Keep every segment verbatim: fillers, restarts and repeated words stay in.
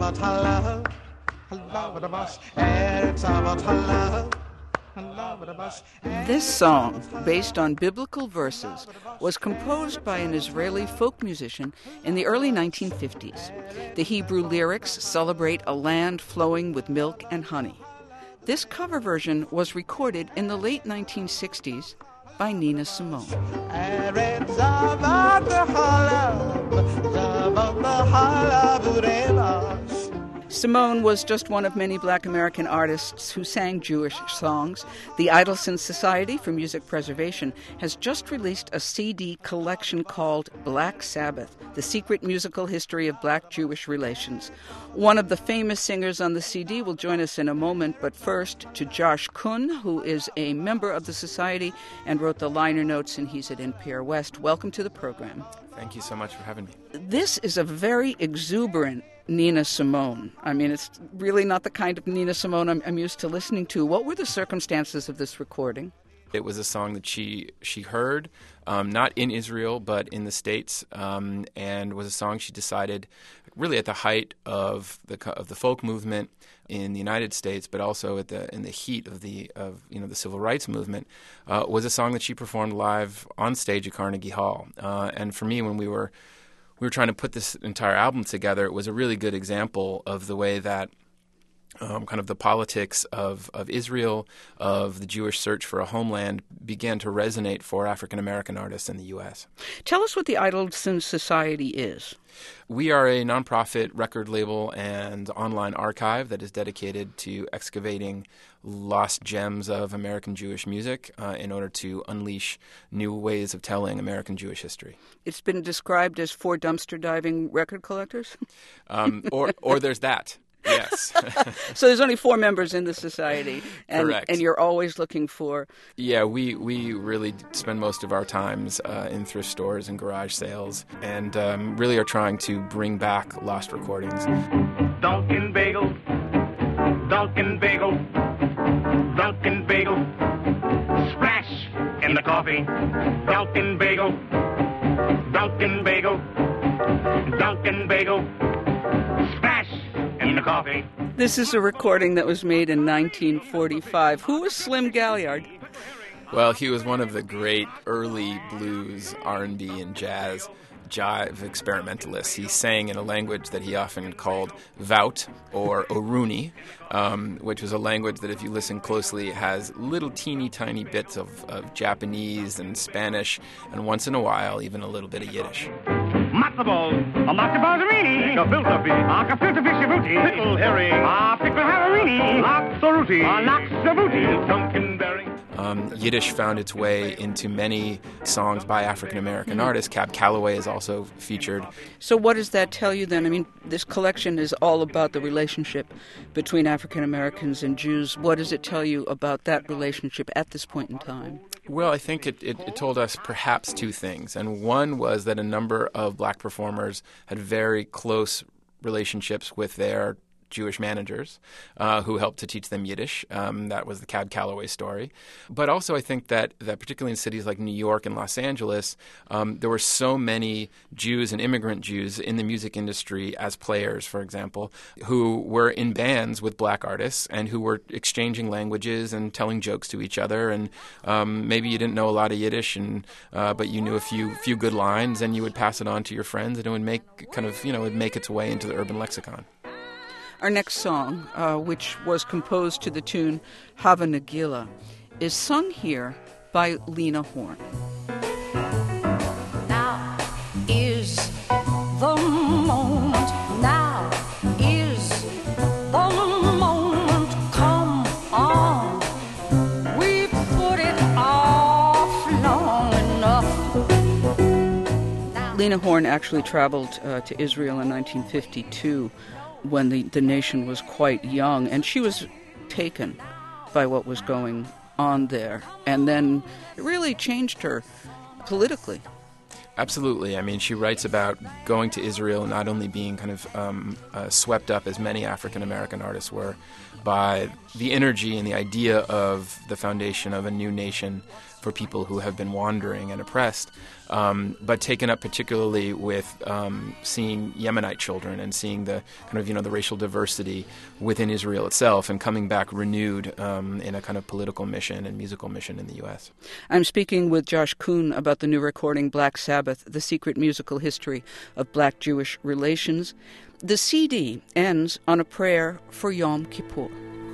about love. Love it must. It's about love. This song, based on biblical verses, was composed by an Israeli folk musician in the early nineteen fifties. The Hebrew lyrics celebrate a land flowing with milk and honey. This cover version was recorded in the late nineteen sixties by Nina Simone. Simone was just one of many black American artists who sang Jewish songs. The Idelson Society for Music Preservation has just released a C D collection called Black Sabbath, The Secret Musical History of Black Jewish Relations. One of the famous singers on the C D will join us in a moment, but first to Josh Kuhn, who is a member of the Society and wrote the liner notes, and he's at N P R West. Welcome to the program. Thank you so much for having me. This is a very exuberant Nina Simone. I mean, it's really not the kind of Nina Simone I'm, I'm used to listening to. What were the circumstances of this recording? It was a song that she she heard, um, not in Israel, but in the States, um, and was a song she decided really at the height of the of the folk movement in the United States, but also at the in the heat of the of you know the civil rights movement, uh, was a song that she performed live on stage at Carnegie Hall. Uh, and for me, when we were we were trying to put this entire album together, it was a really good example of the way that Um, kind of the politics of, of Israel, of the Jewish search for a homeland, began to resonate for African-American artists in the U S. Tell us what the Idelson Society is. We are a nonprofit record label and online archive that is dedicated to excavating lost gems of American Jewish music uh, in order to unleash new ways of telling American Jewish history. It's been described as for dumpster diving record collectors? um, or, or there's that. Yes. So there's only four members in the society, and, Correct. And you're always looking for... Yeah, we, we really spend most of our times uh, in thrift stores and garage sales, and um, really are trying to bring back lost recordings. Dunkin' Bagel, Dunkin' Bagel, Dunkin' Bagel, splash in the coffee. Dunkin' Bagel, Dunkin' Bagel, Dunkin' Bagel, splash in the coffee. This is a recording that was made in nineteen forty-five. Who was Slim Galliard? Well, he was one of the great early blues, R and B, and jazz jive experimentalists. He sang in a language that he often called Vaut or Oruni, um, which was a language that, if you listen closely, has little teeny tiny bits of, of Japanese and Spanish, and once in a while, even a little bit of Yiddish. Matzo ball, a matzo balzerini, a filter fish, a gefilte fishy booty, pickle herring, a pickle harini, laxaruti, a laxabuti, Dunkinberry. Um, Yiddish found its way into many songs by African-American artists. Cab Calloway is also featured. So what does that tell you then? I mean, this collection is all about the relationship between African-Americans and Jews. What does it tell you about that relationship at this point in time? Well, I think it, it, it told us perhaps two things. And one was that a number of black performers had very close relationships with their Jewish managers uh, who helped to teach them Yiddish. Um, that was the Cab Calloway story. But also I think that, that particularly in cities like New York and Los Angeles, um, there were so many Jews and immigrant Jews in the music industry as players, for example, who were in bands with black artists and who were exchanging languages and telling jokes to each other. And um, maybe you didn't know a lot of Yiddish, and uh, but you knew a few few good lines, and you would pass it on to your friends, and it would make kind of, you know, it would make its way into the urban lexicon. Our next song, uh, which was composed to the tune Hava Nagila, is sung here by Lena Horne. Now is the moment, now is the moment, come on. We put it off long enough. Now. Lena Horne actually traveled uh, to Israel in nineteen fifty-two when the, the nation was quite young, and she was taken by what was going on there. And then it really changed her politically. Absolutely. I mean, she writes about going to Israel and not only being kind of um, uh, swept up, as many African-American artists were, by the energy and the idea of the foundation of a new nation for people who have been wandering and oppressed, um, but taken up particularly with um, seeing Yemenite children and seeing the kind of, you know, the racial diversity within Israel itself, and coming back renewed um, in a kind of political mission and musical mission in the U S. I'm speaking with Josh Kuhn about the new recording Black Sabbath, The Secret Musical History of Black-Jewish Relations. The C D ends on a prayer for Yom Kippur.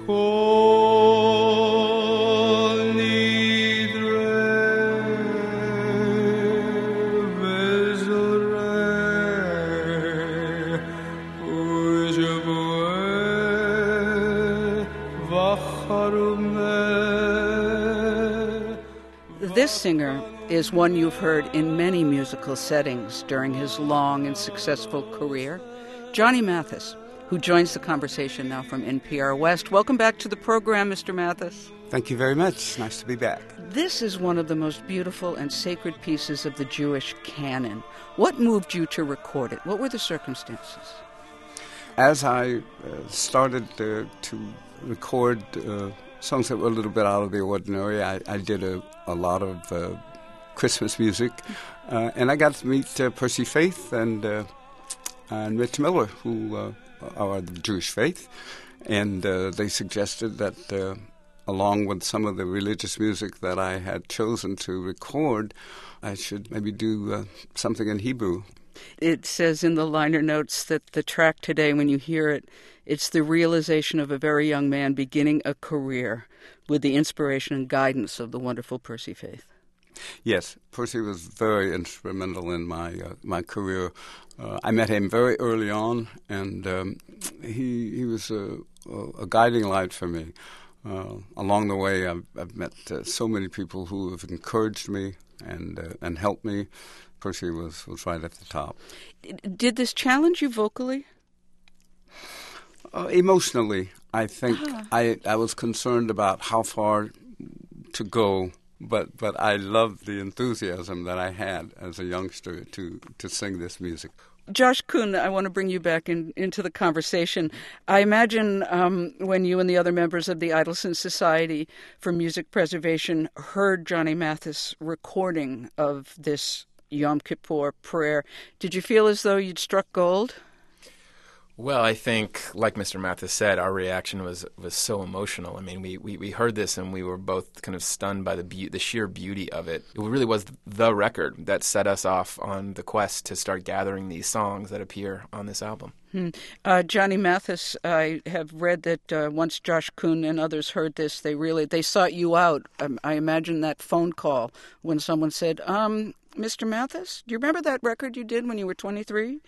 This singer is one you've heard in many musical settings during his long and successful career. Johnny Mathis, who joins the conversation now from N P R West. Welcome back to the program, Mister Mathis. Thank you very much. Nice to be back. This is one of the most beautiful and sacred pieces of the Jewish canon. What moved you to record it? What were the circumstances? As I uh, started uh, to record uh, songs that were a little bit out of the ordinary, I, I did a, a lot of uh, Christmas music, uh, and I got to meet uh, Percy Faith and uh, and Mitch Miller, who uh, are the Jewish faith, and uh, they suggested that, uh, along with some of the religious music that I had chosen to record, I should maybe do uh, something in Hebrew. It says in the liner notes that the track today, when you hear it, it's the realization of a very young man beginning a career with the inspiration and guidance of the wonderful Percy Faith. Yes, Percy was very instrumental in my uh, my career. Uh, I met him very early on, and um, he he was a, a guiding light for me. Uh, along the way, I've, I've met uh, so many people who have encouraged me and uh, and helped me. Percy was, was right at the top. Did this challenge you vocally? Uh, emotionally, I think Ah. I I was concerned about how far to go. But but I loved the enthusiasm that I had as a youngster to, to sing this music. Josh Kuhn, I want to bring you back in, into the conversation. I imagine um, when you and the other members of the Idelson Society for Music Preservation heard Johnny Mathis' recording of this Yom Kippur prayer, did you feel as though you'd struck gold? Well, I think, like Mister Mathis said, our reaction was, was so emotional. I mean, we, we, we heard this and we were both kind of stunned by the be- the sheer beauty of it. It really was the record that set us off on the quest to start gathering these songs that appear on this album. Hmm. Uh, Johnny Mathis, I have read that uh, once Josh Kuhn and others heard this, they really they sought you out. Um, I imagine that phone call when someone said, um, Mister Mathis, do you remember that record you did when you were twenty-three?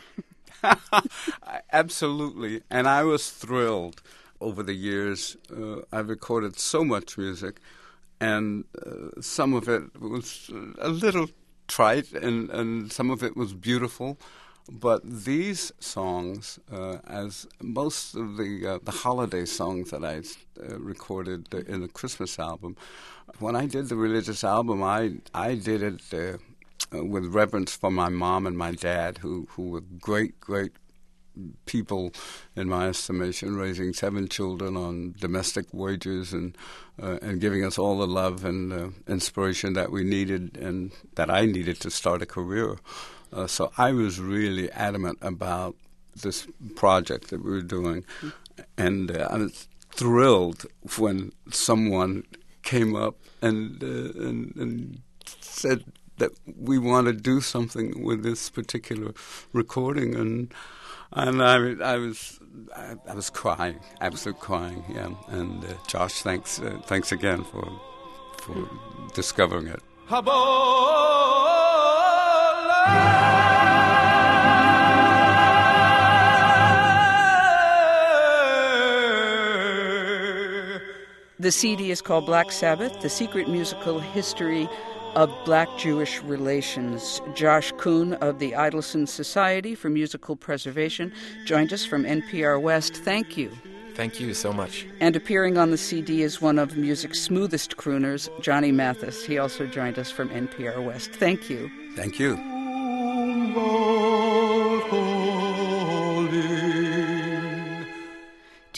Absolutely, and I was thrilled. Over the years, uh, I've recorded so much music, and uh, some of it was a little trite, and, and some of it was beautiful. But these songs, uh, as most of the uh, the holiday songs that I uh, recorded in the Christmas album, when I did the religious album, I I did it Uh, Uh, with reverence for my mom and my dad, who, who were great, great people in my estimation, raising seven children on domestic wages and uh, and giving us all the love and uh, inspiration that we needed and that I needed to start a career. Uh, so I was really adamant about this project that we were doing, and uh, I was thrilled when someone came up and uh, and, and said that we want to do something with this particular recording, and and I, I was I, I was crying, absolute crying, yeah. And uh, Josh, thanks uh, thanks again for for discovering it. The C D is called Black Sabbath, The Secret Musical History of Black-Jewish Relations. Josh Kuhn of the Idelson Society for Musical Preservation joined us from N P R West. Thank you. Thank you so much. And appearing on the C D is one of music's smoothest crooners, Johnny Mathis. He also joined us from N P R West. Thank you. Thank you.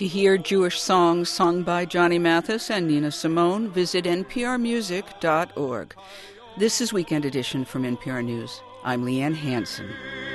To hear Jewish songs sung by Johnny Mathis and Nina Simone, visit n p r music dot org. This is Weekend Edition from N P R News. I'm Leanne Hansen.